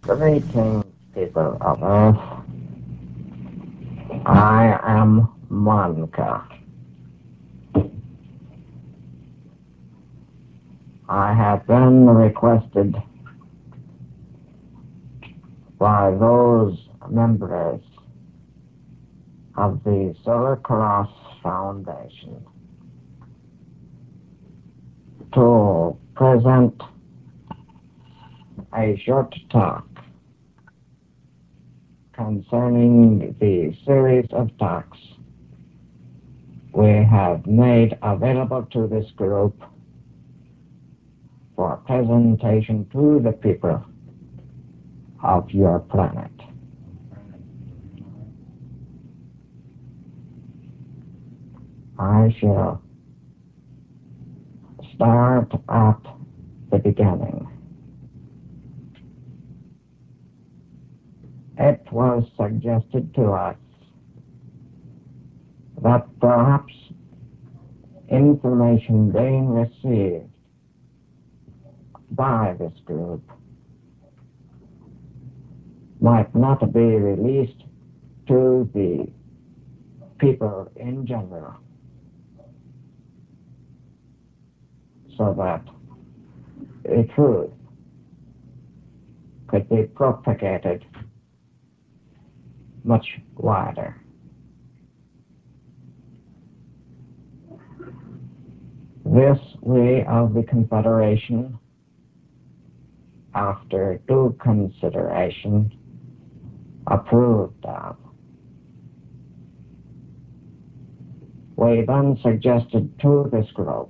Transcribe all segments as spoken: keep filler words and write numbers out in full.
Greetings, people of Earth. I am Monica. I have been requested by those members of the Solar Cross Foundation to present a short talk concerning the series of talks we have made available to this group for presentation to the people of your planet. I shall start at the beginning. It was suggested to us that perhaps information being received by this group might not be released to the people in general, so that the truth could be propagated much wider. This we of the Confederation, after due consideration, approved of. We then suggested to this group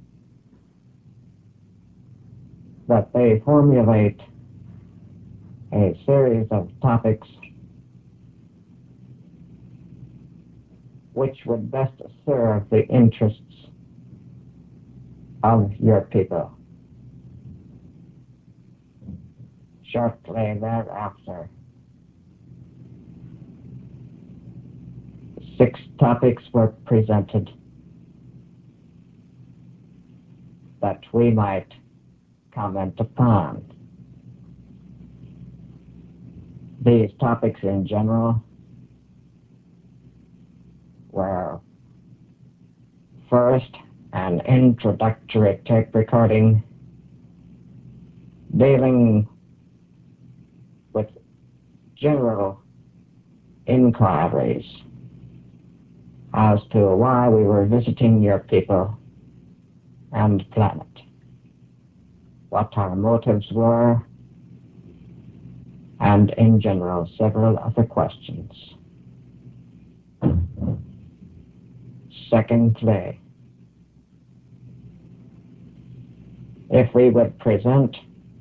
that they formulate a series of topics which would best serve the interests of your people. Shortly thereafter, six topics were presented that we might comment upon. These topics in general were: first, an introductory tape recording dealing with general inquiries as to why we were visiting your people and planet, what our motives were, and in general several other questions. Secondly, if we would present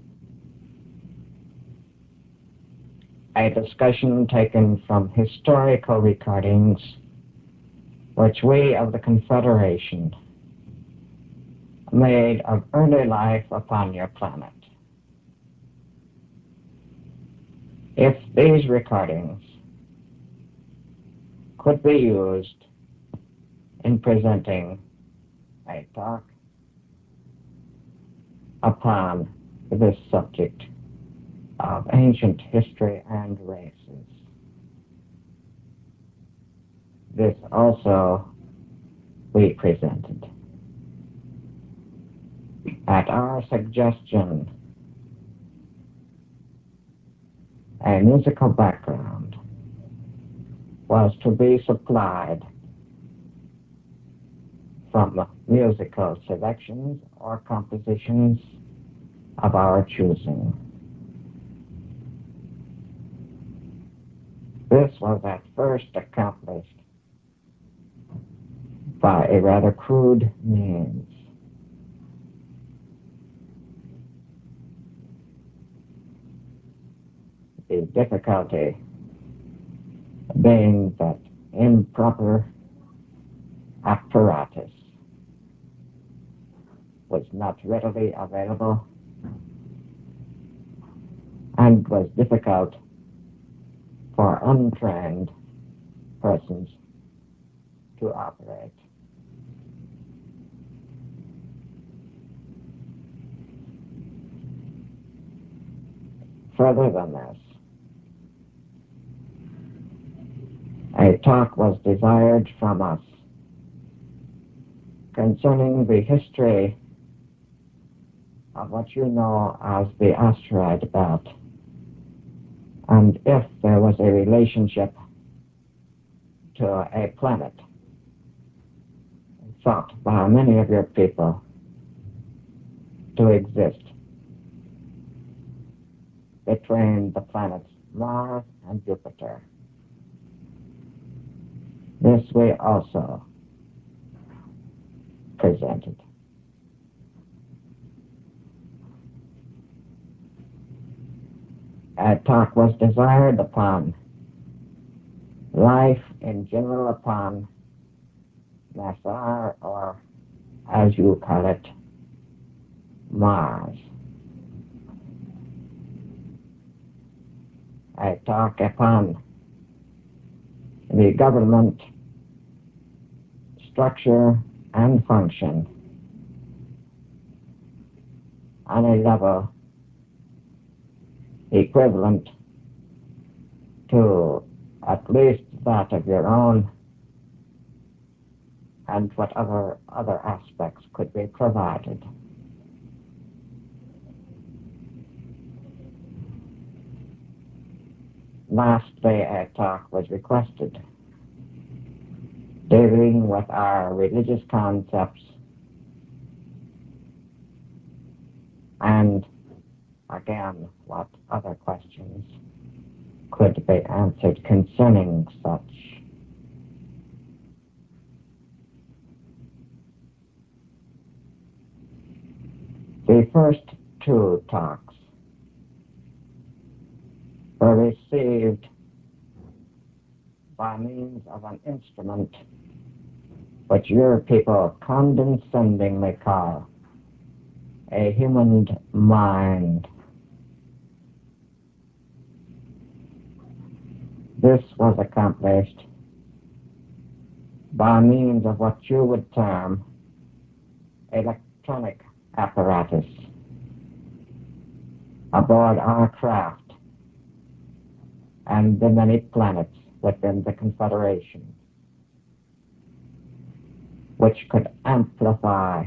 a discussion taken from historical recordings which we of the Confederation made of early life upon your planet. If these recordings could be used in presenting a talk upon this subject of ancient history and races. This also we presented. At our suggestion, a musical background was to be supplied from musical selections or compositions of our choosing. This was at first accomplished by a rather crude means. The difficulty being that improper apparatus was not readily available and was difficult for untrained persons to operate. Further than this, a talk was desired from us concerning the history of what you know as the asteroid belt, and if there was a relationship to a planet thought by many of your people to exist between the planets Mars and Jupiter. This we also presented. A talk was desired upon life in general upon Nassar, or as you call it, Mars. A talk upon the government structure and function on a level equivalent to at least that of your own, and whatever other aspects could be provided. Lastly, a talk was requested dealing with our religious concepts and, again, what other questions could be answered concerning such. The first two talks were received by means of an instrument which your people condescendingly call a human mind. This was accomplished by means of what you would term electronic apparatus aboard our craft and the many planets within the Confederation, which could amplify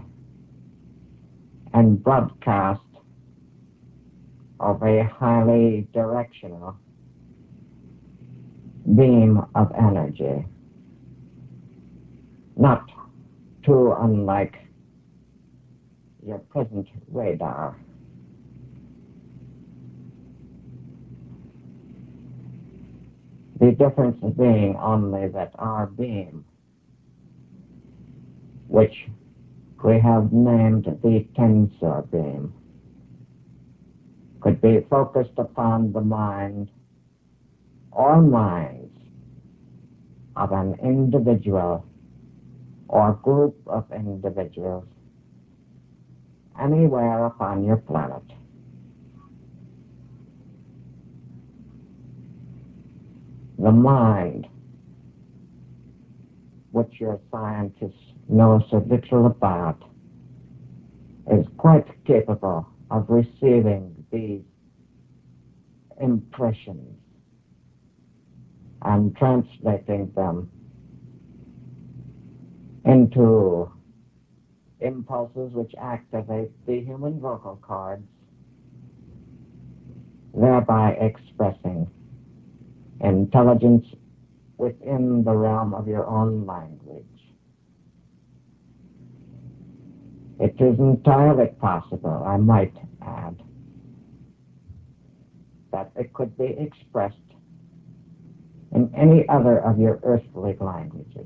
and broadcast of a highly directional beam of energy, not too unlike your present radar. The difference being only that our beam, which we have named the tensor beam, could be focused upon the mind or minds of an individual or group of individuals anywhere upon your planet. The mind, which your scientists know so little about, is quite capable of receiving these impressions and translating them into impulses which activate the human vocal cords, thereby expressing intelligence within the realm of your own language. It is entirely possible, I might add, that it could be expressed in any other of your earthly languages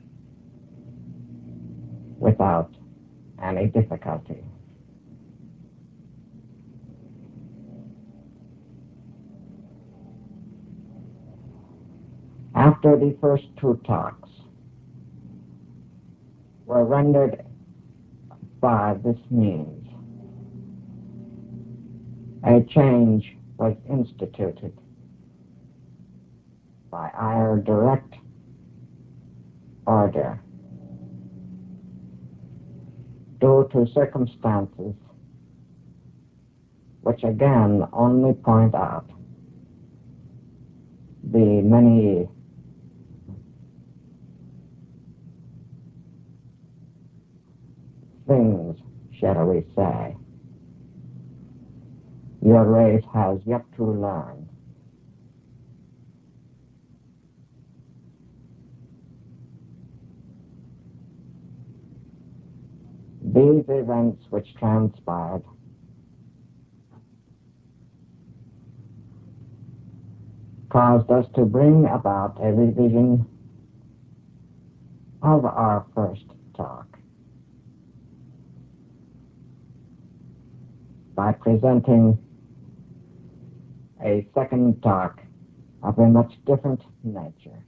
without any difficulty. After the first two talks were rendered by this means, a change was instituted by our direct order due to circumstances which again only point out the many things, shall we say, your race has yet to learn. These events which transpired caused us to bring about a revision of our first talk by presenting a second talk of a much different nature.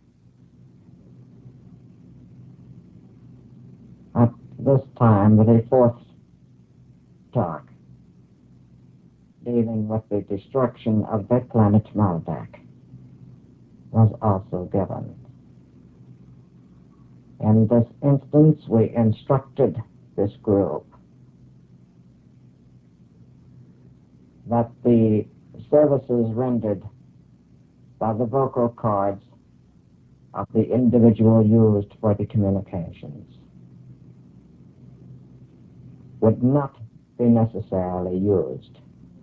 At this time, with a fourth talk dealing with the destruction of the planet Maldak was also given. In this instance, we instructed this group that the services rendered by the vocal cords of the individual used for the communications would not be necessarily used.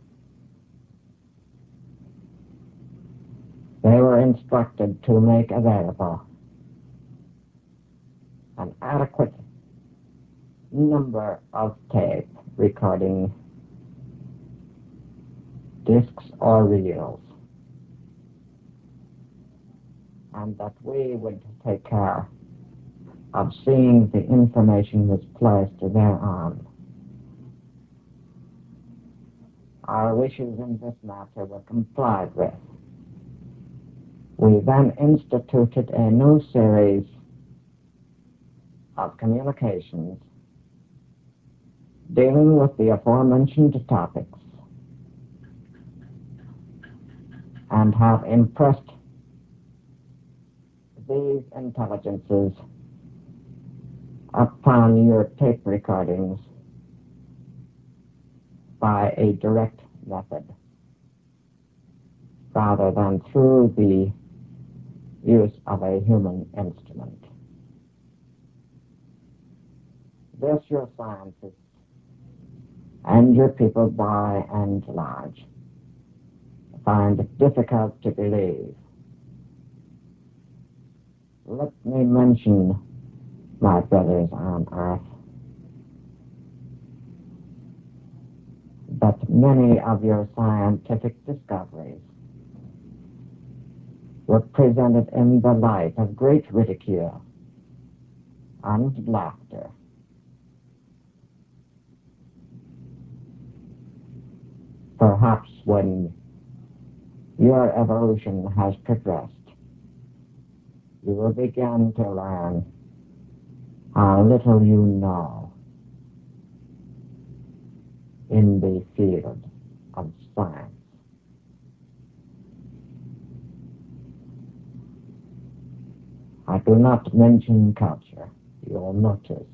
They were instructed to make available an adequate number of tape recording discs or reels, and that we would take care of seeing the information was placed thereon. Our wishes in this matter were complied with. We then instituted a new series of communications dealing with the aforementioned topics, and have impressed these intelligences upon your tape recordings by a direct method, rather than through the use of a human instrument. This your scientists and your people by and large find it difficult to believe. Let me mention, my brothers on earth, that many of your scientific discoveries were presented in the light of great ridicule and laughter. Perhaps when your evolution has progressed, you will begin to learn how little you know in the field of science. I do not mention culture, you'll notice,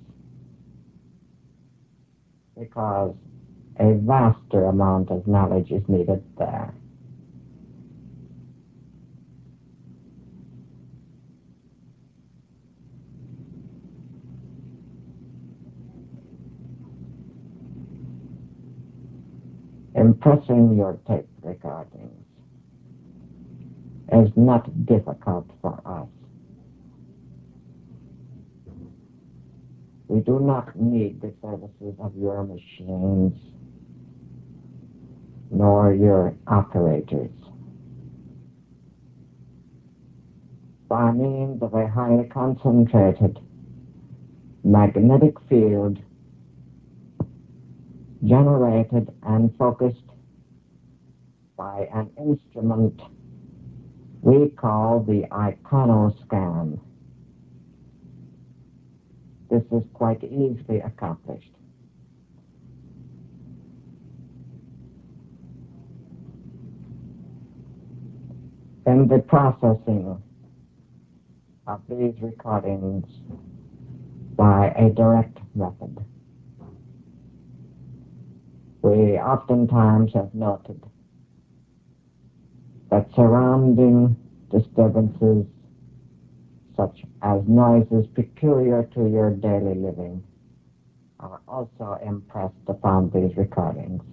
because a vaster amount of knowledge is needed there. Impressing your tape recordings is not difficult for us. We do not need the services of your machines, nor your operators. By means of a highly concentrated magnetic field generated and focused by an instrument we call the iconoscan. This is quite easily accomplished. In the processing of these recordings by a direct method, we we oftentimes have noted that surrounding disturbances such as noises peculiar to your daily living are also impressed upon these recordings.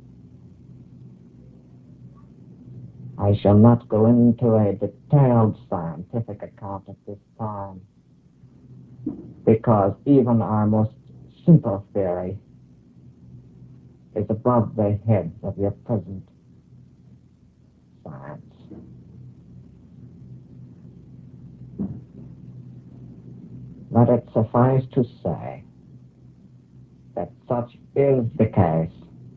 I shall not go into a detailed scientific account at this time, because even our most simple theory is above the heads of your present science. Let it suffice to say that such is the case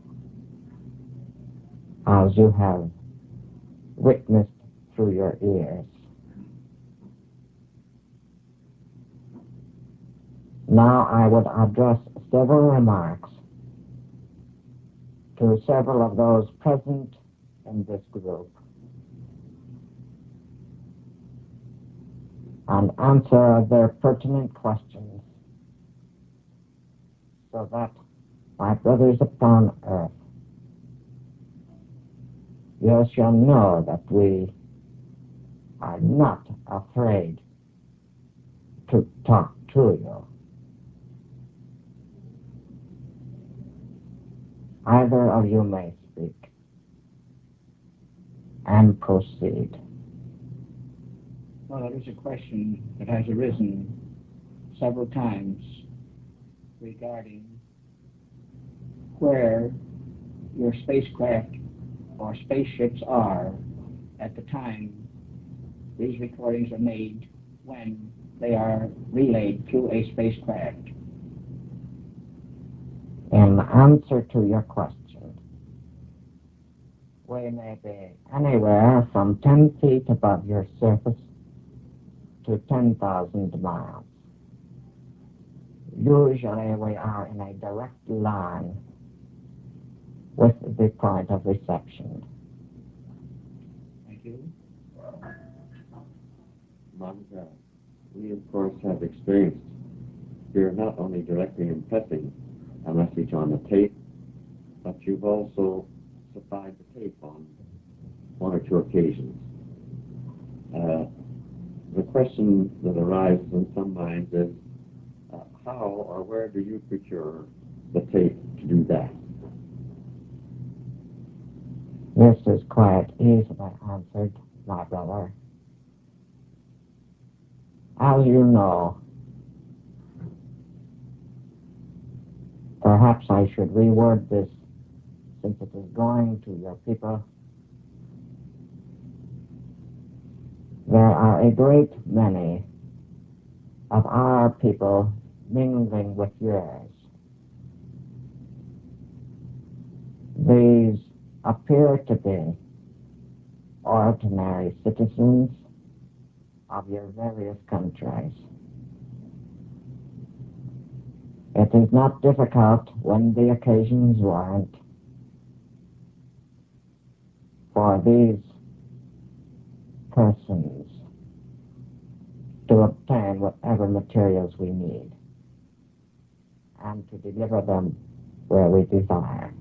as you have witnessed through your ears. Now I would address several remarks to several of those present in this group and answer their pertinent questions, so that, my brothers upon earth, you shall know that we are not afraid to talk to you. Either of you may speak and proceed. Well, there is a question that has arisen several times regarding where your spacecraft or spaceships are at the time these recordings are made, when they are relayed through a spacecraft. In answer to your question, we may be anywhere from ten feet above your surface to ten thousand miles. Usually we are in a direct line with the point of reception. Thank you. Monica, we of course have experienced you're not only directly impressing a message on the tape, but you've also supplied the tape on one or two occasions. Uh, the question that arises in some minds is, uh, how or where do you procure the tape to do that? This is quite easily answered, my brother. As you know, perhaps I should reword this, since it is going to your people. There are a great many of our people mingling with yours. These appear to be ordinary citizens of your various countries. It is not difficult, when the occasions warrant, for these persons to obtain whatever materials we need and to deliver them where we desire.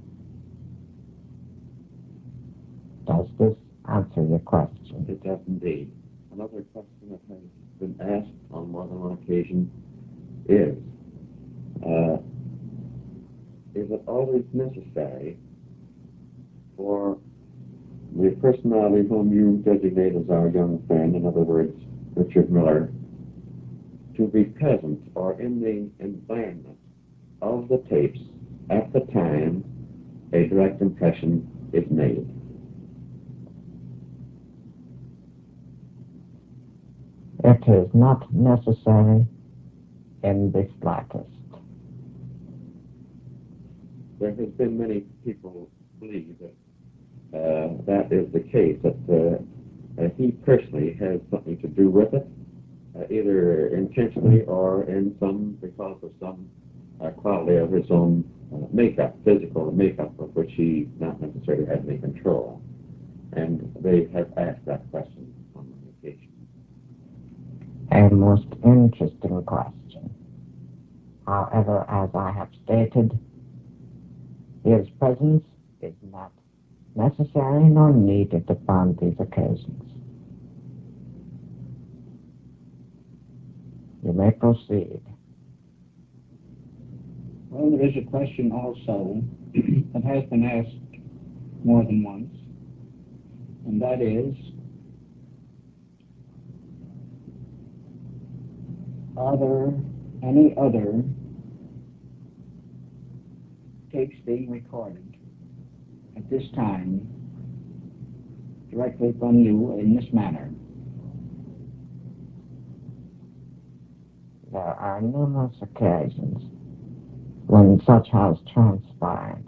Does this answer your question? It does indeed. Another question that has been asked on more than one occasion is, uh, is it always necessary for the personality whom you designate as our young friend, in other words, Richard Miller, to be present or in the environment of the tapes at the time a direct impression is made? It is not necessary in the slightest. There has been many people believe that uh, that is the case, that uh, uh, he personally has something to do with it, uh, either intentionally or in some, because of some uh, quality of his own uh, makeup, physical makeup, of which he not necessarily had any control. And they have asked that question on many occasions. A most interesting question. However, as I have stated, His presence is not necessary nor needed upon these occasions. You may proceed. Well, there is a question also that has been asked more than once, and that is, are there any other tapes being recorded at this time directly from you in this manner? There are numerous occasions when such has transpired.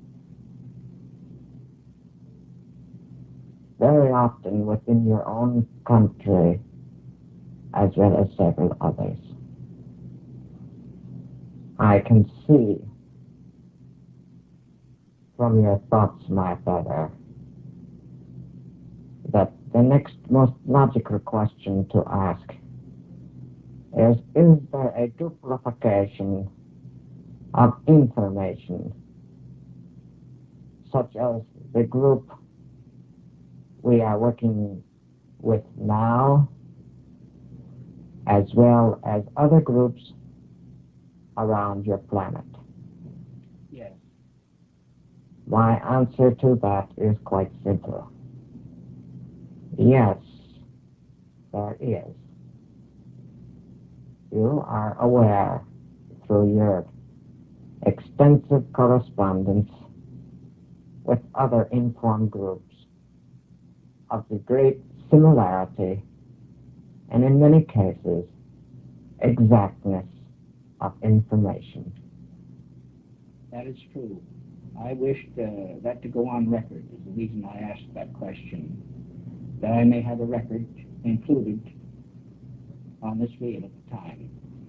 Very often within your own country, as well as several others. I can see from your thoughts, my brother, that the next most logical question to ask is, is there a duplication of information, such as the group we are working with now, as well as other groups around your planet? Yes. My answer to that is quite simple. Yes, there is. You are aware through your extensive correspondence with other informed groups of the great similarity and in many cases exactness of information. That is true. I wished uh, that to go on record is the reason I asked that question, that I may have a record included on this reel at the time.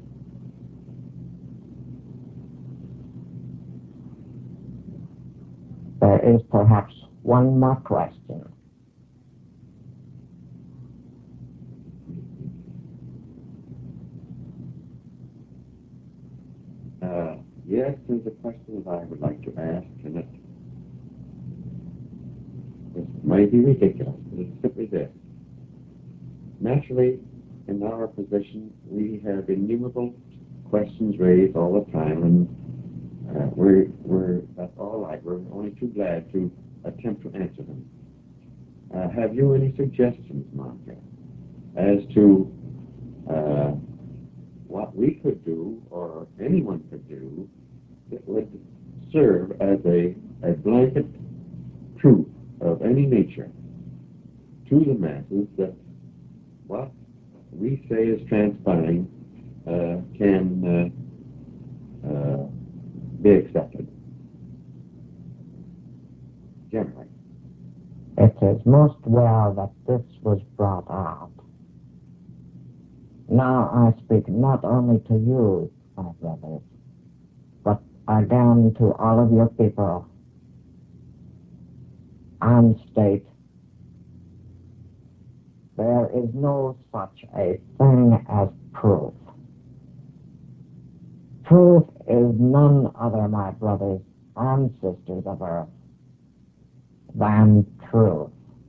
There is perhaps one more question. Uh, yes, there's a question that I would like to ask, and it, it may be ridiculous, but it's simply this. Naturally, in our position, we have innumerable questions raised all the time, and uh, we're, we're, that's all right. We're only too glad to attempt to answer them. Uh, have you any suggestions, Monica, as to uh, what we could do, or anyone could do, that would serve as a, a blanket truth of any nature to the masses that what we say is transpiring uh, can uh, uh, be accepted generally? It is most well that this was brought out. Now I speak not only to you, my brothers, but again to all of your people, and state there is no such a thing as proof. Truth is none other, my brothers and sisters of earth, than truth.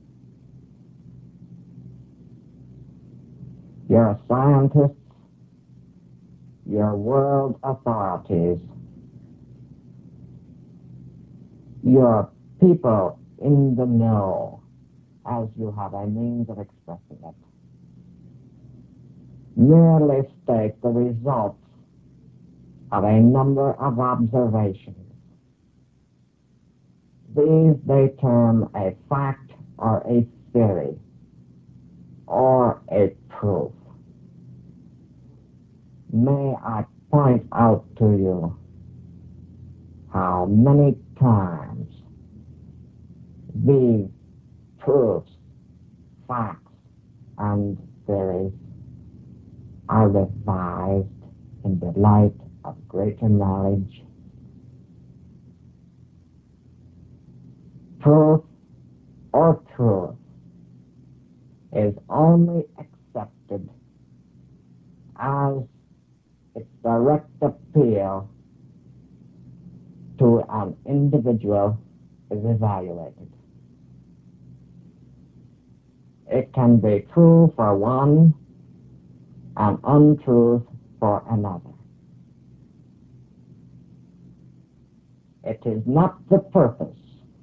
Your scientists, your world authorities, your people in the know, as you have a means of expressing it, merely state the results of a number of observations. These they term a fact or a theory or a proof. May I point out to you how many times these proofs, facts, and theories are revised in the light of greater knowledge. Proof or truth is only accepted as its direct appeal to an individual is evaluated. It can be true for one and untruth for another. It is not the purpose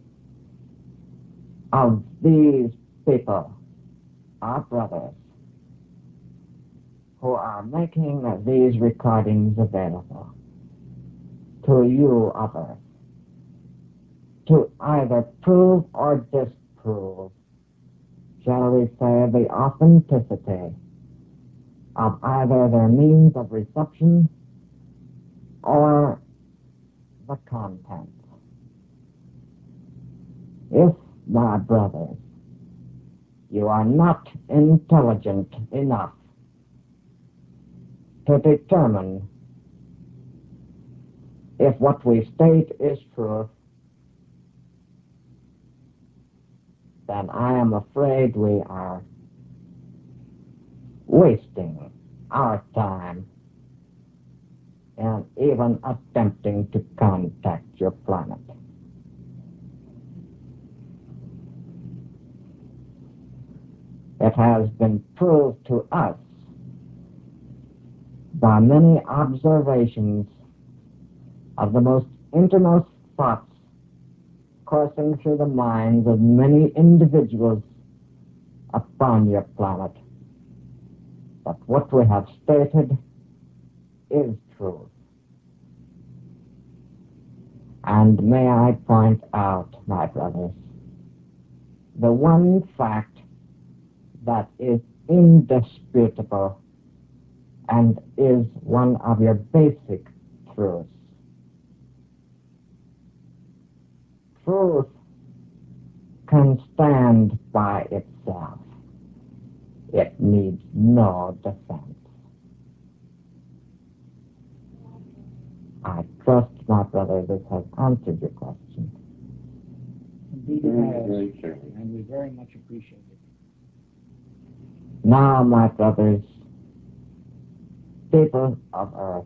of these people, our brothers, who are making these recordings available to you of earth, to either prove or disprove, shall we say, the authenticity of either their means of reception or the content. If, my brothers, you are not intelligent enough to determine if what we state is truth, then I am afraid we are wasting our time in even attempting to contact your planet. It has been proved to us by many observations of the most innermost thoughts coursing through the minds of many individuals upon your planet, that what we have stated is truth. And may I point out, my brothers, the one fact that is indisputable and is one of your basic truths. Truth can stand by itself. It needs no defense. I trust, my brother, this has answered your question. Indeed it has, and we very much appreciate it. Now, my brothers, people of earth,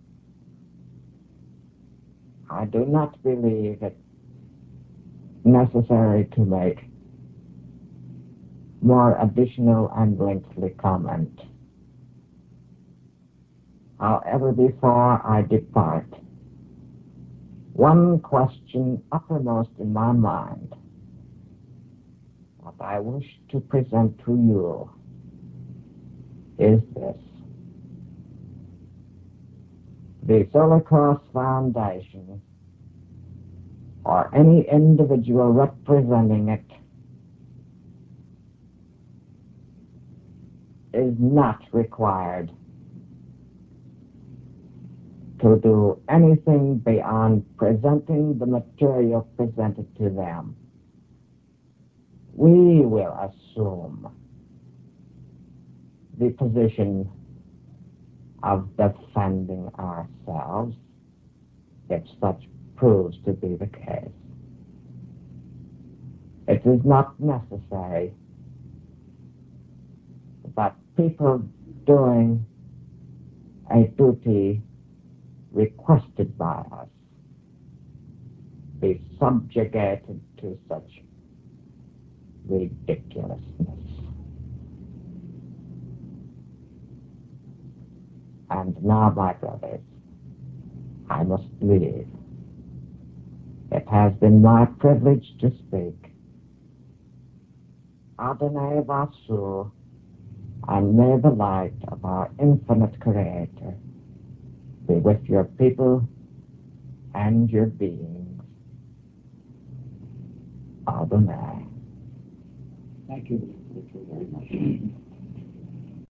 I do not believe it necessary to make more additional and lengthy comment. However, before I depart, one question uppermost in my mind that I wish to present to you is this. The Solar Cross Foundation, or any individual representing it, is not required to do anything beyond presenting the material presented to them. We will assume the position of defending ourselves if such proves to be the case. It is not necessary that people doing a duty requested by us be subjugated to such ridiculousness. And now, my brothers, I must leave. It has been my privilege to speak. Adonai Vasu, and may the light of our infinite Creator be with your people and your beings. Adonai. Thank you. Thank you very much.